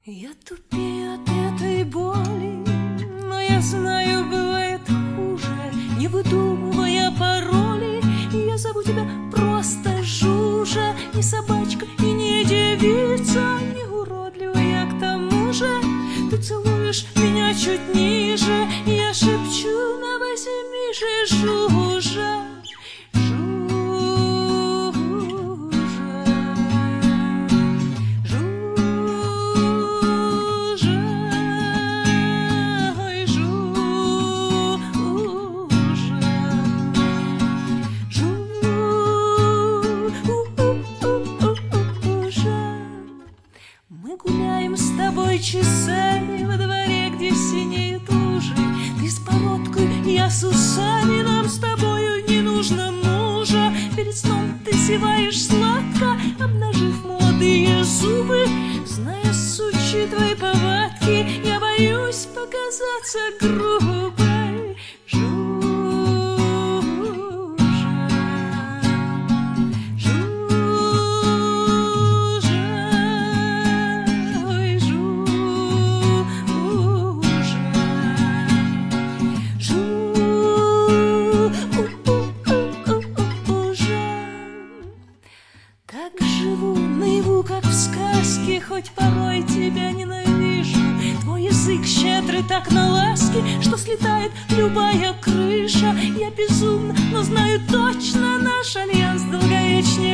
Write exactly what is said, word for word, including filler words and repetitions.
Я тупею от этой боли, но я знаю, бывает хуже. Не выдумывая пароли, я зову тебя просто Жужа. Не собачка и не девица, не уродливая к тому же. Ты целуешь меня чуть ниже, я шепчу на восьми же: Жужа. Мы гуляем с тобой часами во дворе, где синеют лужи. Ты с бородкой, я с усами, нам с тобою не нужно мужа. Перед сном ты зеваешь сладко, обнажив молодые зубы. Зная сучьи твои повадки, я боюсь показаться грубой. Так живу наяву, как в сказке, хоть порой тебя ненавижу. Твой язык щедрый так на ласки, что слетает любая крыша. Я безумна, но знаю точно, наш альянс долговечнее